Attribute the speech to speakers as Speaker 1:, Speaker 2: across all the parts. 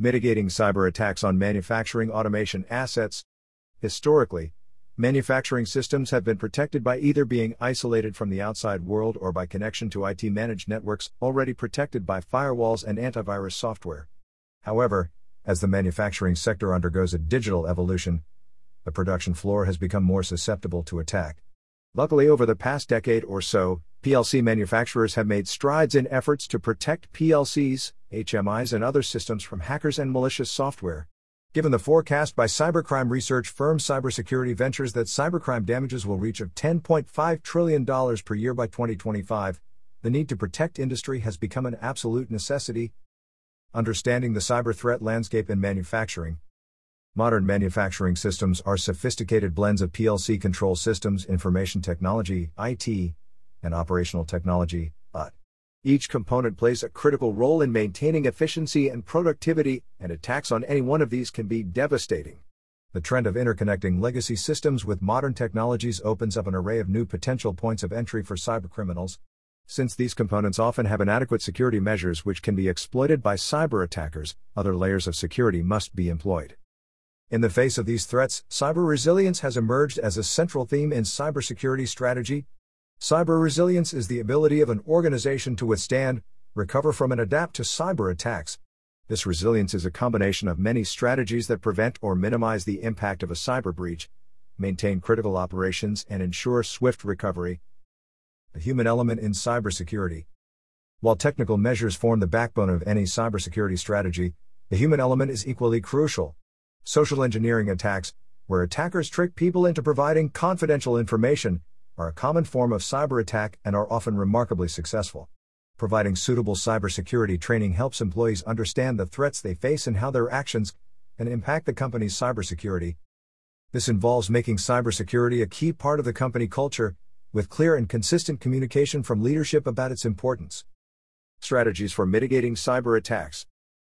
Speaker 1: Mitigating cyber attacks on manufacturing automation assets. Historically, manufacturing systems have been protected by either being isolated from the outside world or by connection to IT-managed networks already protected by firewalls and antivirus software. However, as the manufacturing sector undergoes a digital evolution, the production floor has become more susceptible to attack. Luckily, over the past decade or so, PLC manufacturers have made strides in efforts to protect PLCs, HMIs, and other systems from hackers and malicious software. Given the forecast by cybercrime research firm Cybersecurity Ventures that cybercrime damages will reach of $10.5 trillion per year by 2025, the need to protect industry has become an absolute necessity. Understanding the cyber threat landscape in manufacturing. Modern manufacturing systems are sophisticated blends of PLC control systems, information technology, IT, and operational technology, OT. Each component plays a critical role in maintaining efficiency and productivity, and attacks on any one of these can be devastating. The trend of interconnecting legacy systems with modern technologies opens up an array of new potential points of entry for cybercriminals. Since these components often have inadequate security measures which can be exploited by cyber attackers, other layers of security must be employed. In the face of these threats, cyber resilience has emerged as a central theme in cybersecurity strategy. Cyber resilience is the ability of an organization to withstand, recover from, and adapt to cyber attacks. This resilience is a combination of many strategies that prevent or minimize the impact of a cyber breach, maintain critical operations, and ensure swift recovery. The human element in cybersecurity. While technical measures form the backbone of any cybersecurity strategy, the human element is equally crucial. Social engineering attacks, where attackers trick people into providing confidential information, are a common form of cyber attack and are often remarkably successful. Providing suitable cybersecurity training helps employees understand the threats they face and how their actions can impact the company's cybersecurity. This involves making cybersecurity a key part of the company culture, with clear and consistent communication from leadership about its importance. Strategies for mitigating cyber attacks.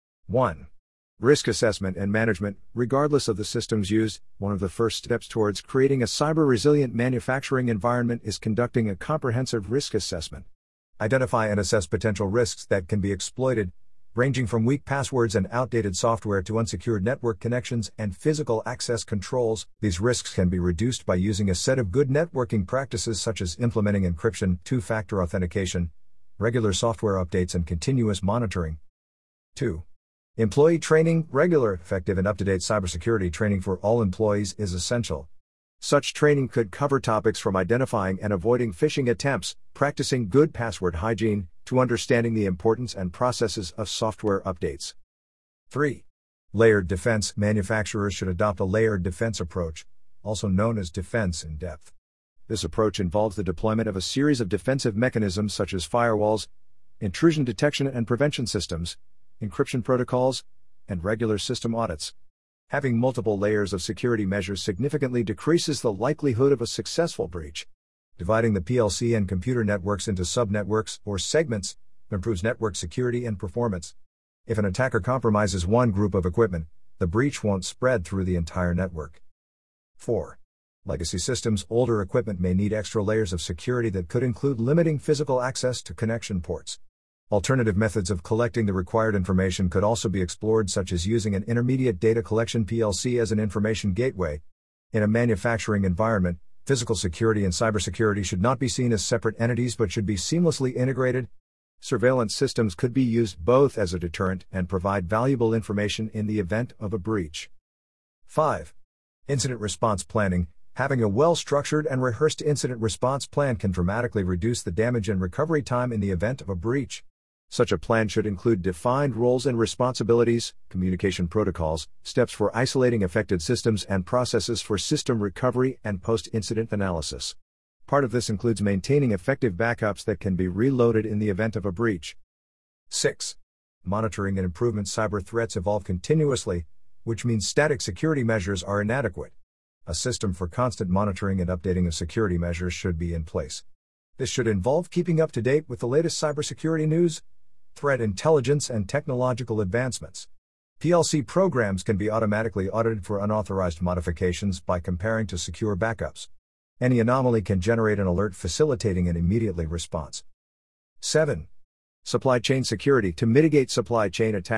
Speaker 1: 1. Risk assessment and management. Regardless of the systems used, one of the first steps towards creating a cyber-resilient manufacturing environment is conducting a comprehensive risk assessment. Identify and assess potential risks that can be exploited, ranging from weak passwords and outdated software to unsecured network connections and physical access controls. These risks can be reduced by using a set of good networking practices such as implementing encryption, two-factor authentication, regular software updates, and continuous monitoring. 2. Employee training. Regular, effective, and up-to-date cybersecurity training for all employees is essential. Such training could cover topics from identifying and avoiding phishing attempts, practicing good password hygiene, to understanding the importance and processes of software updates. 3. Layered defense. Manufacturers should adopt a layered defense approach, also known as defense in depth. This approach involves the deployment of a series of defensive mechanisms such as firewalls, intrusion detection and prevention systems, encryption protocols, and regular system audits. Having multiple layers of security measures significantly decreases the likelihood of a successful breach. Dividing the PLC and computer networks into subnetworks or segments improves network security and performance. If an attacker compromises one group of equipment, the breach won't spread through the entire network. 4. Legacy systems. Older equipment may need extra layers of security that could include limiting physical access to connection ports. Alternative methods of collecting the required information could also be explored, such as using an intermediate data collection PLC as an information gateway. In a manufacturing environment, physical security and cybersecurity should not be seen as separate entities but should be seamlessly integrated. Surveillance systems could be used both as a deterrent and provide valuable information in the event of a breach. 5. Incident response planning. Having a well-structured and rehearsed incident response plan can dramatically reduce the damage and recovery time in the event of a breach. Such a plan should include defined roles and responsibilities, communication protocols, steps for isolating affected systems, and processes for system recovery and post-incident analysis. Part of this includes maintaining effective backups that can be reloaded in the event of a breach. 6. Monitoring and improvement. Cyber threats evolve continuously, which means static security measures are inadequate. A system for constant monitoring and updating of security measures should be in place. This should involve keeping up to date with the latest cybersecurity news, threat intelligence, and technological advancements. PLC programs can be automatically audited for unauthorized modifications by comparing to secure backups. Any anomaly can generate an alert facilitating an immediate response. 7. Supply chain security. To mitigate supply chain attacks,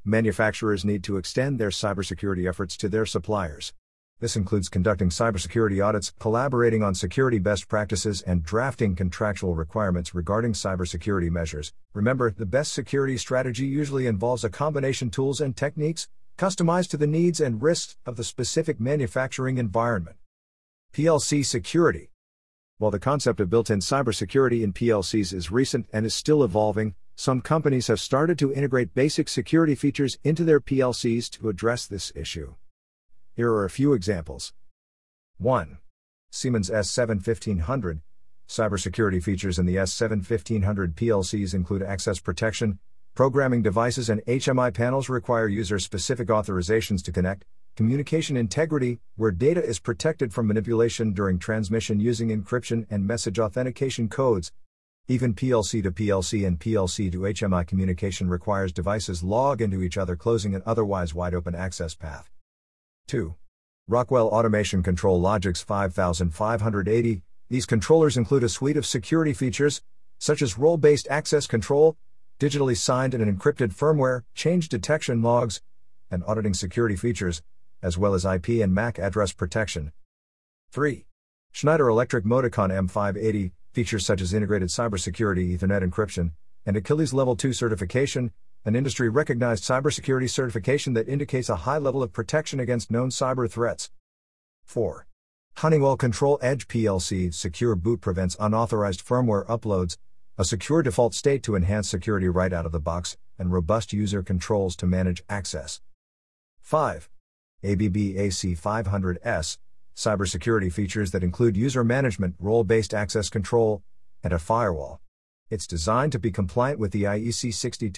Speaker 1: manufacturers need to extend their cybersecurity efforts to their suppliers. This includes conducting cybersecurity audits, collaborating on security best practices, and drafting contractual requirements regarding cybersecurity measures. Remember, the best security strategy usually involves a combination of tools and techniques, customized to the needs and risks of the specific manufacturing environment. PLC security. While the concept of built-in cybersecurity in PLCs is recent and is still evolving, some companies have started to integrate basic security features into their PLCs to address this issue. Here are a few examples. 1. Siemens S7-1500. Cybersecurity features in the S7-1500 PLCs include access protection. Programming devices and HMI panels require user-specific authorizations to connect. Communication integrity, where data is protected from manipulation during transmission using encryption and message authentication codes. Even PLC to PLC and PLC to HMI communication requires devices log into each other, closing an otherwise wide-open access path. 2. Rockwell Automation Control Logix 5580. These controllers include a suite of security features, such as role-based access control, digitally signed and encrypted firmware, change detection logs, and auditing security features, as well as IP and MAC address protection. 3. Schneider Electric Modicon M580. Features such as integrated cybersecurity Ethernet encryption, and Achilles Level 2 certification, an industry-recognized cybersecurity certification that indicates a high level of protection against known cyber threats. 4. Honeywell Control Edge PLC. Secure Boot prevents unauthorized firmware uploads, a secure default state to enhance security right out of the box, and robust user controls to manage access. 5. ABB AC500S. Cybersecurity features that include user management, role-based access control, and a firewall. It's designed to be compliant with the IEC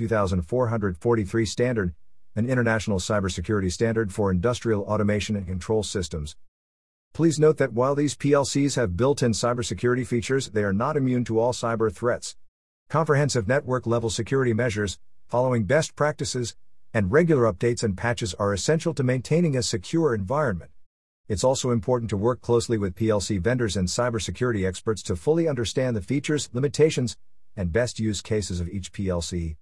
Speaker 1: 62443 standard, an international cybersecurity standard for industrial automation and control systems. Please note that while these PLCs have built-in cybersecurity features, they are not immune to all cyber threats. Comprehensive network-level security measures, following best practices, and regular updates and patches are essential to maintaining a secure environment. It's also important to work closely with PLC vendors and cybersecurity experts to fully understand the features, limitations, and best use cases of each PLC.